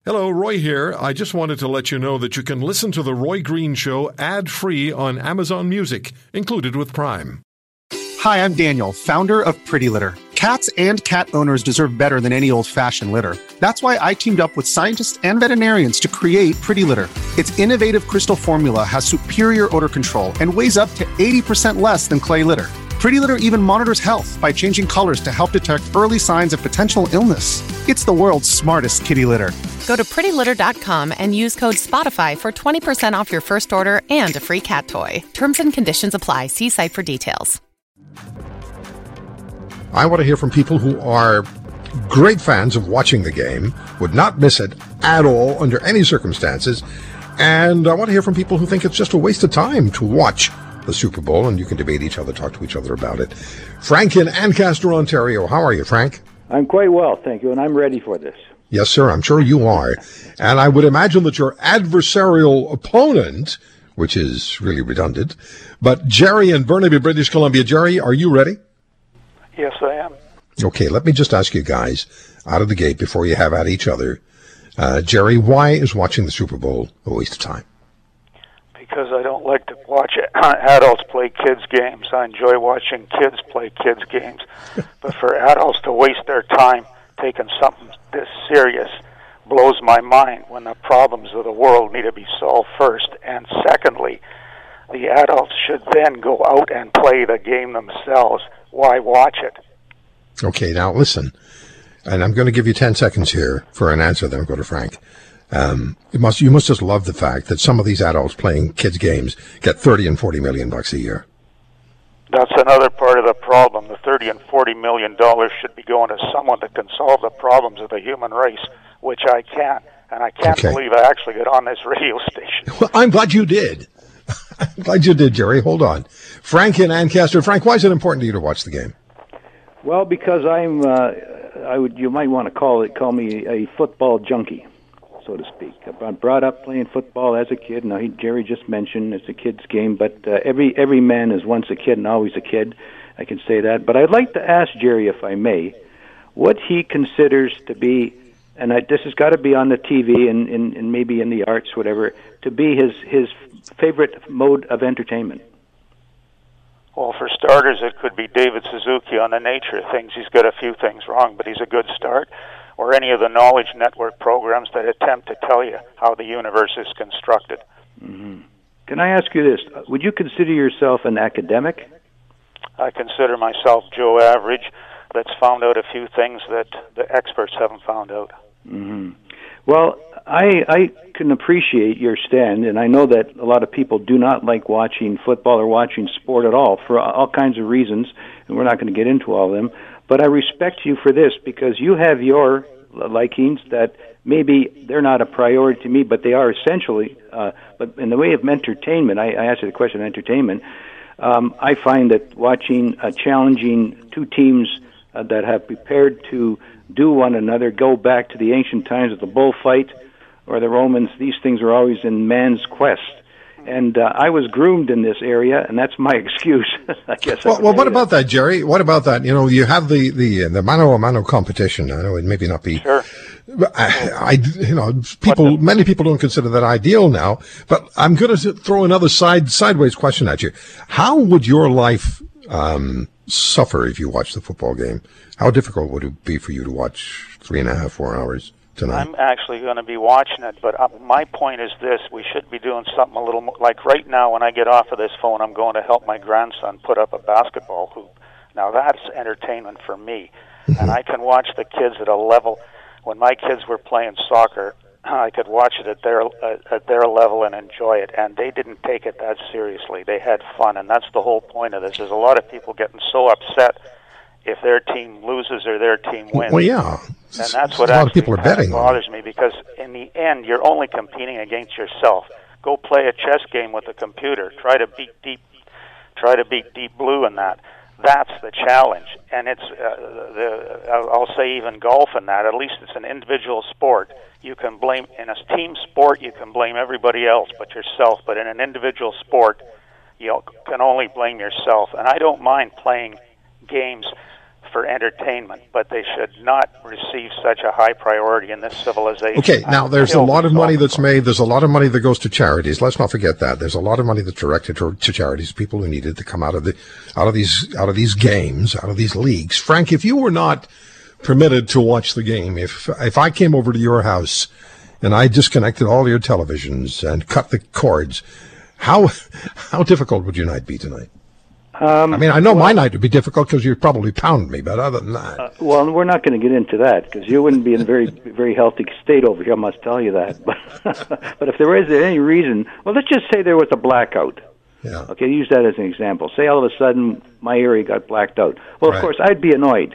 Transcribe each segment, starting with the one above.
Hello, Roy here. I just wanted to let you know that you can listen to The Roy Green Show ad-free on Amazon Music, included with Prime. Hi, I'm Daniel, founder of Pretty Litter. Cats and cat owners deserve better than any old-fashioned litter. That's why I teamed up with scientists and veterinarians to create Pretty Litter. Its innovative crystal formula has superior odor control and weighs up to 80% less than clay litter. Pretty Litter even monitors health by changing colors to help detect early signs of potential illness. It's the world's smartest kitty litter. Go to prettylitter.com and use code SPOTIFY for 20% off your first order and a free cat toy. Terms and conditions apply. See site for details. I want to hear from people who are great fans of watching the game, would not miss it at all under any circumstances, and I want to hear from people who think it's just a waste of time to watch the Super Bowl, and you can debate each other, talk to each other about it. Frank in Ancaster, Ontario. How are you, Frank? I'm quite well, thank you, and I'm ready for this. Yes, sir, I'm sure you are. And I would imagine that your adversarial opponent, which is really redundant, but Jerry in Burnaby, British Columbia. Jerry, are you ready? Yes, I am. Okay, let me just ask you guys, out of the gate, before you have at each other, Jerry, why is watching the Super Bowl a waste of time? Because I don't like to watch adults play kids' games. I enjoy watching kids play kids' games. But for adults to waste their time taking something this serious blows my mind, when the problems of the world need to be solved first. And secondly, the adults should then go out and play the game themselves. Why watch it? Okay, now listen, and I'm going to give you 10 seconds here for an answer, then I'll go to Frank. You must just love the fact that some of these adults playing kids' games get $30 and $40 million a year. That's another part of the problem. The $30 and $40 million should be going to someone that can solve the problems of the human race, which I can't. And I can't believe I actually got on this radio station. Well, I'm glad you did. I'm glad you did, Jerry. Hold on. Frank in Ancaster. Frank, why is it important to you to watch the game? Well, because you might want to call me a football junkie, so to speak. I brought up playing football as a kid. Now, Jerry just mentioned it's a kid's game, but every man is once a kid and always a kid. I can say that. But I'd like to ask Jerry, if I may, what he considers to be, and this has got to be on the TV and maybe in the arts, whatever, to be his favorite mode of entertainment. Well, for starters, it could be David Suzuki on the nature of things. He's got a few things wrong, but he's a good start. Or any of the Knowledge Network programs that attempt to tell you how the universe is constructed. Mm-hmm. Can I ask you this? Would you consider yourself an academic? I consider myself Joe Average that's found out a few things that the experts haven't found out. Mm-hmm. Well, I can appreciate your stand, and I know that a lot of people do not like watching football or watching sport at all for all kinds of reasons, and we're not going to get into all of them. But I respect you for this, because you have your likings that maybe they're not a priority to me, but they are essentially. But in the way of entertainment, I asked you the question of entertainment. I find that watching challenging two teams that have prepared to do one another, go back to the ancient times of the bullfight or the Romans, these things are always in man's quest. And I was groomed in this area, and that's my excuse, I guess. Well, what about that, Jerry? What about that? You know, you have the mano-a-mano competition. I know it maybe not be. Sure. Many people don't consider that ideal now. But I'm going to throw another sideways question at you. How would your life suffer if you watched the football game? How difficult would it be for you to watch 3.5, 4 hours tonight? I'm actually going to be watching it, but my point is this. We should be doing something a little more. Like right now, when I get off of this phone, I'm going to help my grandson put up a basketball hoop. Now, that's entertainment for me. And I can watch the kids at a level. When my kids were playing soccer, I could watch it at their level and enjoy it. And they didn't take it that seriously. They had fun, and that's the whole point of this. There's a lot of people getting so upset if their team loses or their team wins. Well, yeah. And that's what a lot of people are betting bothers me, because in the end, you're only competing against yourself. Go play a chess game with a computer. Try to beat Deep Blue in that. That's the challenge. And it's I'll say even golf in that. At least it's an individual sport. You can blame, in a team sport, you can blame everybody else but yourself. But in an individual sport, you can only blame yourself. And I don't mind playing games for entertainment, but they should not receive such a high priority in this civilization. Okay, now there's a lot of money that's made. There's a lot of money that goes to charities. Let's not forget that. There's a lot of money that's directed to charities, people who need it to come out of these games, out of these leagues. Frank, if you were not permitted to watch the game, if I came over to your house and I disconnected all your televisions and cut the cords, how difficult would your night be tonight? I mean, I know my night would be difficult because you'd probably pound me, but other than that... well, we're not going to get into that because you wouldn't be in a very, very healthy state over here, I must tell you that. But if there is any reason... Well, let's just say there was a blackout. Yeah. Okay, use that as an example. Say all of a sudden my area got blacked out. Well, of course, I'd be annoyed.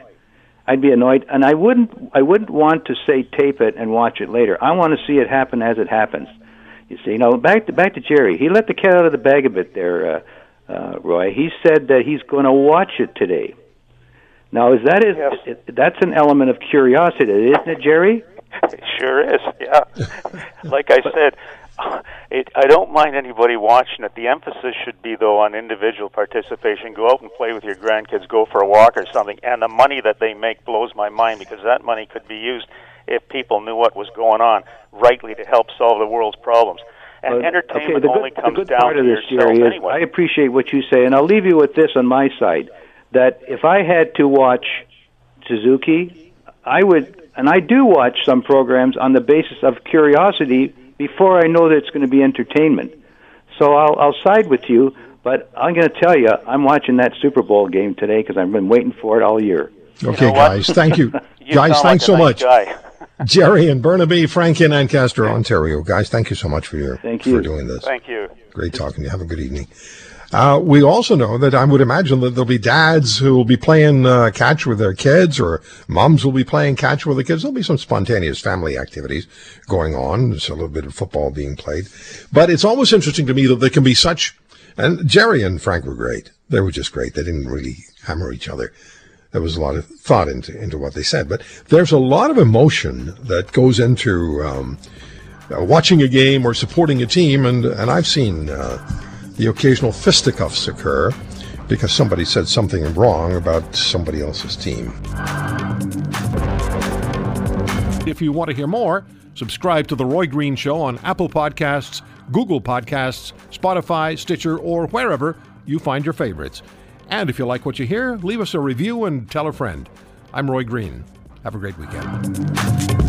And I wouldn't want to say tape it and watch it later. I want to see it happen as it happens. You see, now back to Jerry. He let the cat out of the bag a bit there, Roy. He said that he's going to watch it today. Now, that's an element of curiosity, isn't it, Jerry? It sure is, yeah. Like I said, I don't mind anybody watching it. The emphasis should be, though, on individual participation. Go out and play with your grandkids, go for a walk or something. And the money that they make blows my mind because that money could be used if people knew what was going on rightly to help solve the world's problems. And entertainment only comes down to yourself anyway. I appreciate what you say, and I'll leave you with this on my side, that if I had to watch Suzuki, I would, and I do watch some programs on the basis of curiosity before I know that it's going to be entertainment. So I'll side with you, but I'm going to tell you, I'm watching that Super Bowl game today because I've been waiting for it all year. Okay, guys, thank you. Guys, thanks so much. Jerry and Burnaby, Frank in Ancaster, Ontario. Guys, thank you so much for doing this. Thank you. Great talking to you. Have a good evening. We also know that I would imagine that there'll be dads who will be playing catch with their kids, or moms will be playing catch with the kids. There'll be some spontaneous family activities going on. There's a little bit of football being played. But it's always interesting to me that there can be such, and Jerry and Frank were great. They were just great. They didn't really hammer each other. There was a lot of thought into what they said. But there's a lot of emotion that goes into watching a game or supporting a team. And I've seen the occasional fisticuffs occur because somebody said something wrong about somebody else's team. If you want to hear more, subscribe to The Roy Green Show on Apple Podcasts, Google Podcasts, Spotify, Stitcher, or wherever you find your favorites. And if you like what you hear, leave us a review and tell a friend. I'm Roy Green. Have a great weekend.